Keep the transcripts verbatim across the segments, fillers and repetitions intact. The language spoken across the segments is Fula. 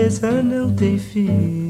beleza não tem fim.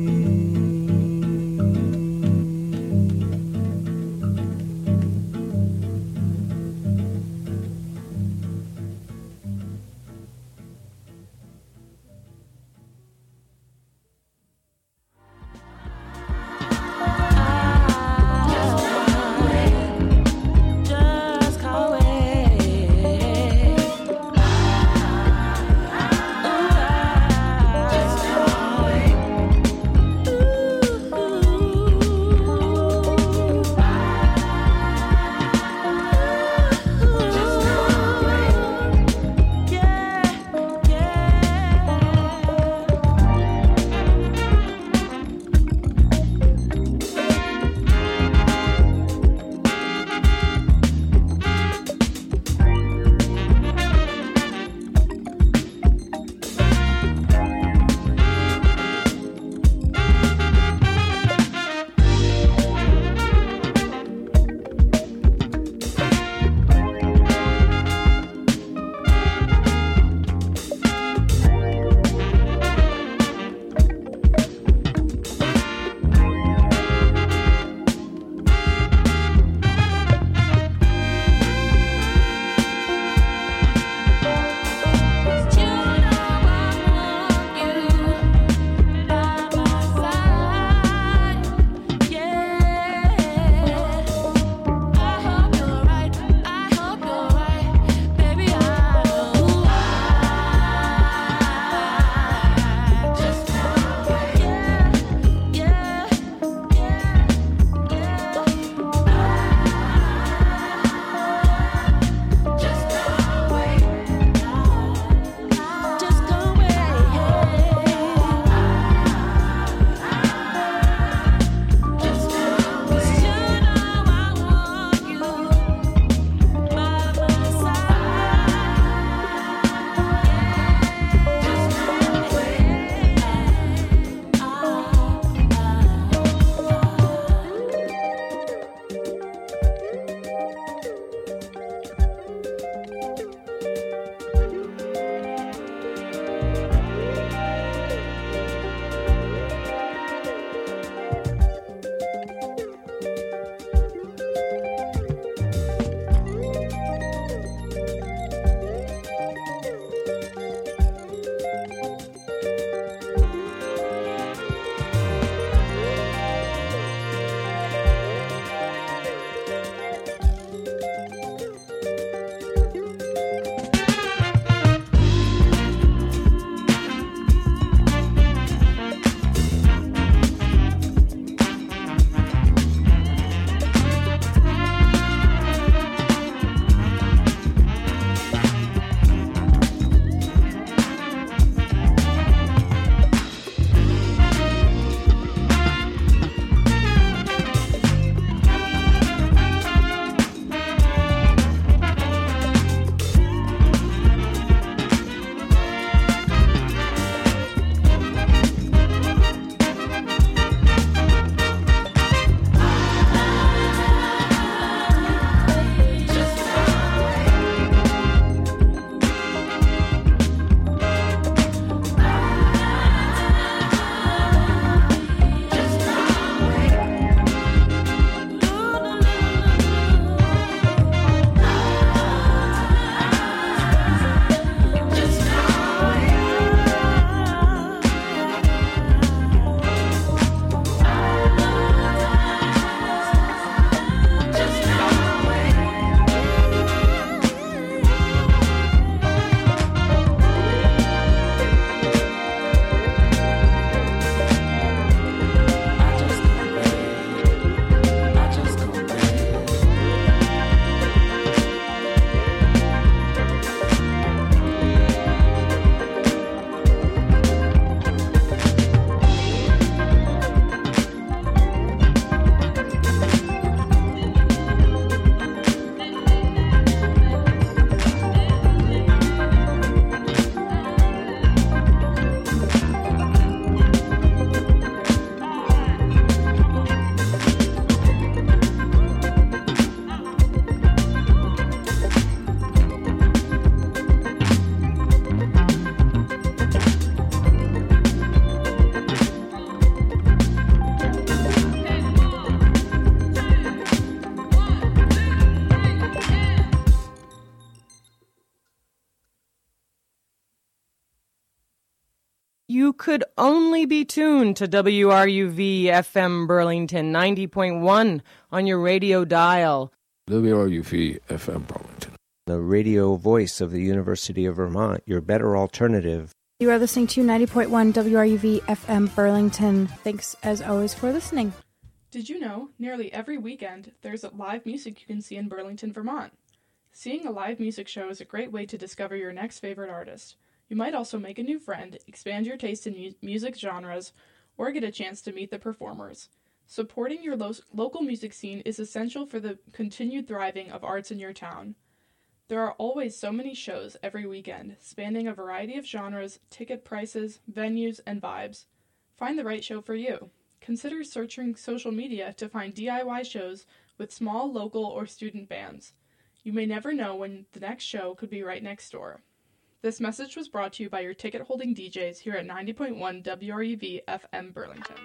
you could only be tuned to W R U V F M Burlington ninety point one on your radio dial. W R U V F M Burlington, the radio voice of the University of Vermont, your better alternative. You are listening to ninety point one W R U V F M Burlington. Thanks, as always, for listening. Did you know nearly every weekend there's a live music you can see in Burlington, Vermont? Seeing a live music show is a great way to discover your next favorite artist. You might also make a new friend, expand your taste in mu- music genres, or get a chance to meet the performers. Supporting your lo- local music scene is essential for the continued thriving of arts in your town. There are always so many shows every weekend, spanning a variety of genres, ticket prices, venues, and vibes. Find the right show for you. Consider searching social media to find D I Y shows with small, local, or student bands. You may never know when the next show could be right next door. This message was brought to you by your ticket-holding D Js here at ninety point one W R U V F M Burlington.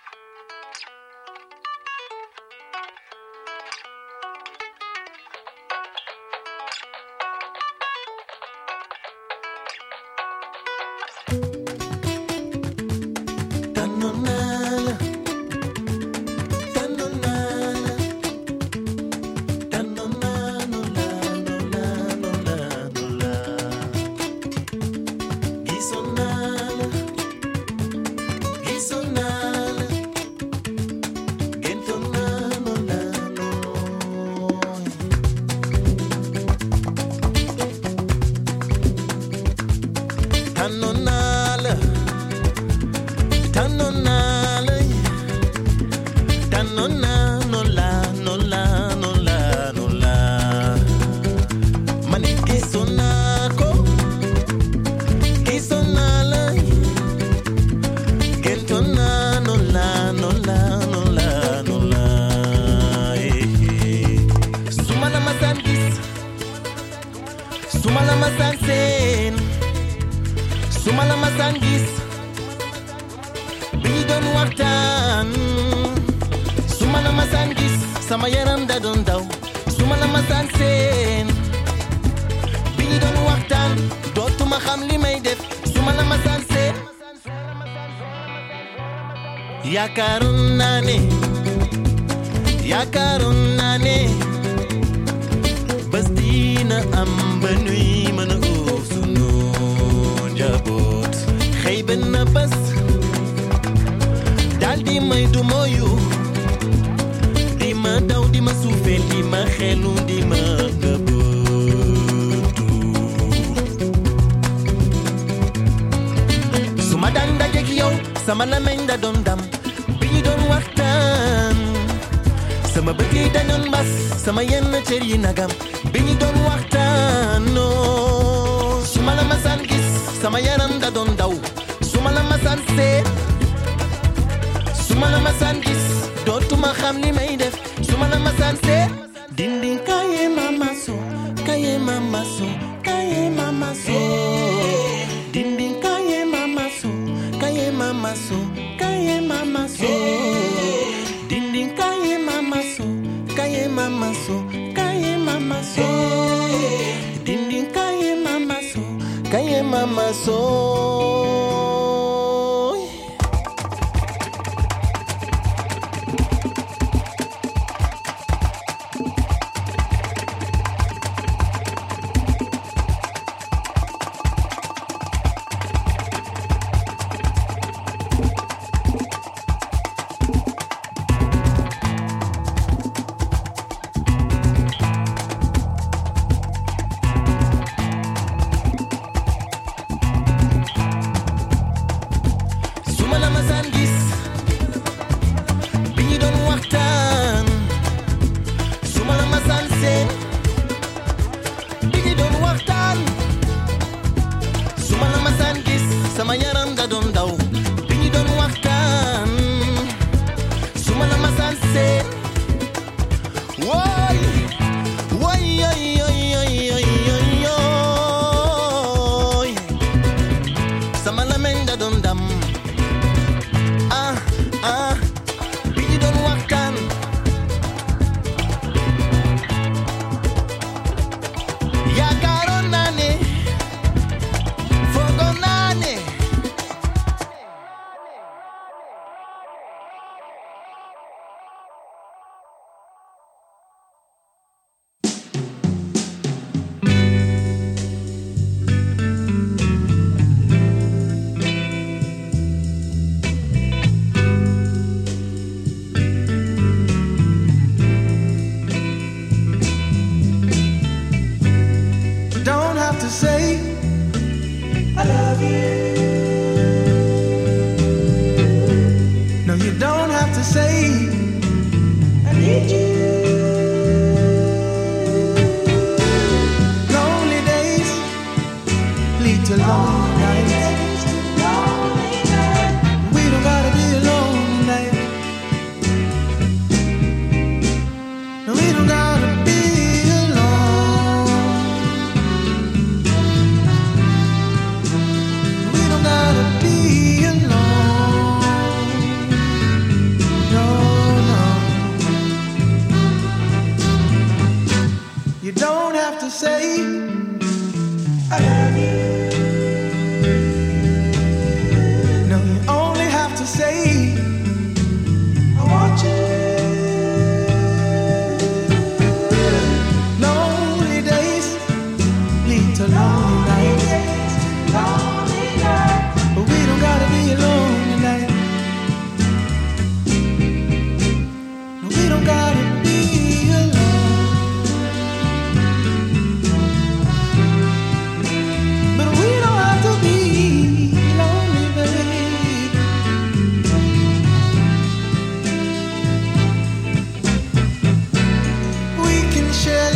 Yaakaroon naa ne yaakaaroon naa ne bés dina am ba nuy mën a uuf sunu njaboot xëy benn bés daal di may du mooyu di ma daw di ma suufeel di ma xelu di ma nëbbatu su ma daan dajeek yow sama lamañ da doon dam don waxtaan sama bëgg yi dañoon mbas sama yenn cër yi nagam bi ñu doon waxtaan no su ma la masaan gis sama yaram da doon daw su ma la masaan seet su ma la masaan gis dootuma xam li may def su ma la masaan seet dindin kaye mama so kaye mama so kaye mama so dindin kaye mama so kaye mama so kaye mama so dindin kaye mama so kaye mama so kaye mama so dindin kaye mama so kaye mama so say I want you. Lonely days lead to lonely nights. Lonely nights. But we don't gotta be alone tonight. No, we don't gotta be alone. But we don't have to be lonely, babe. We can share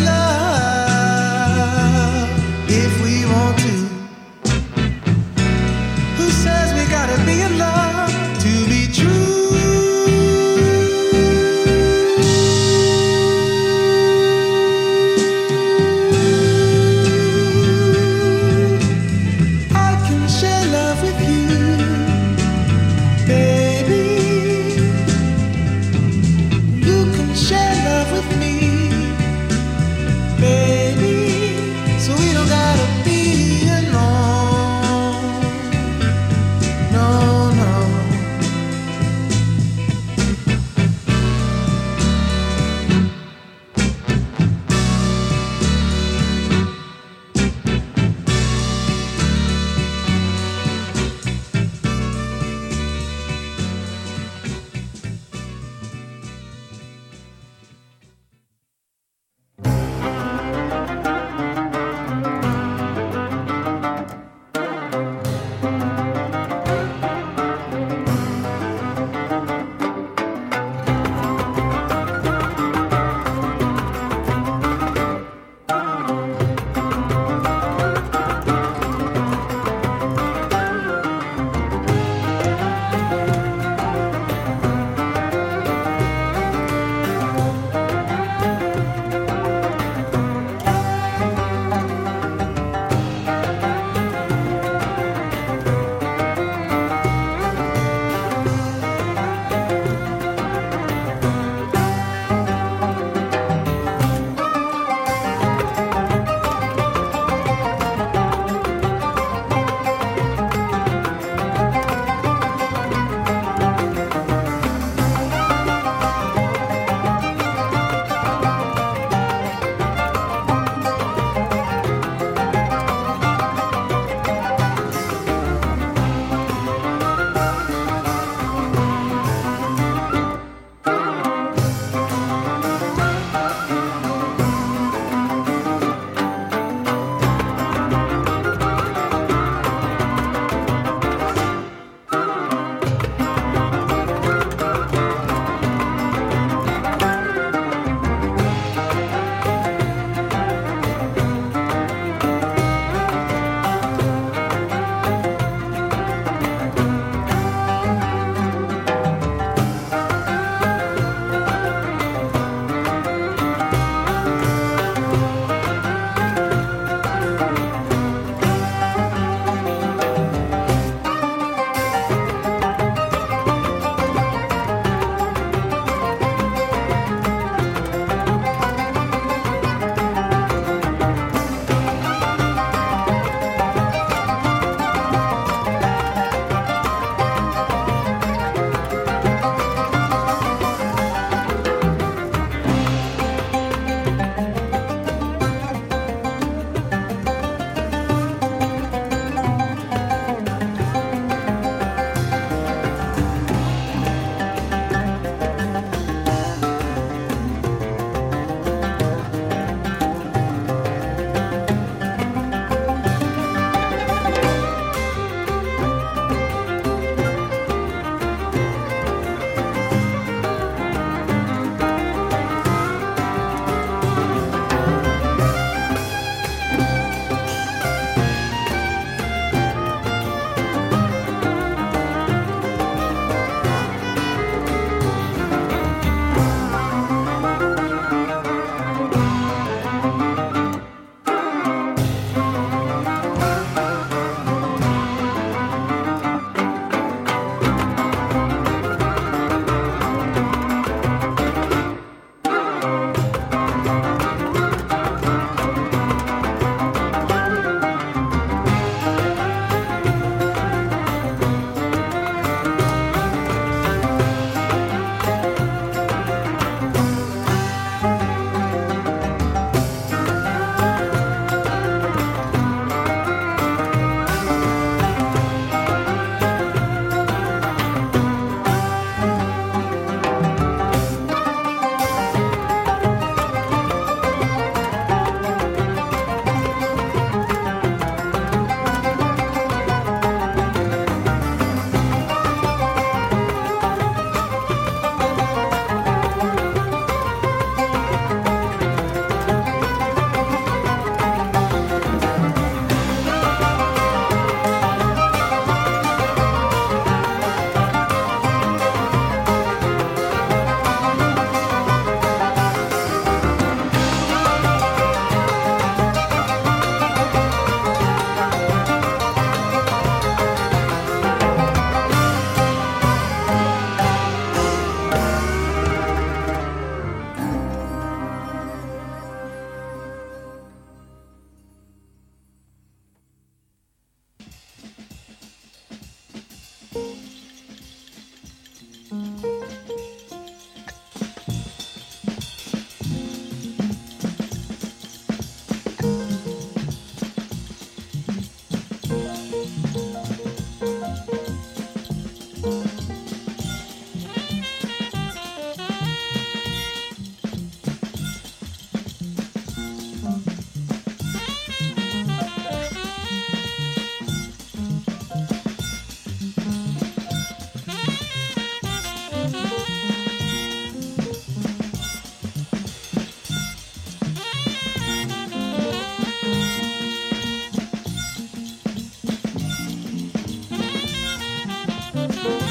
love if we want to. Who says we gotta be in love to be true? I can share love with you, baby. You can share love with me, baby. So we don't gotta be alone. No, no. Thank you.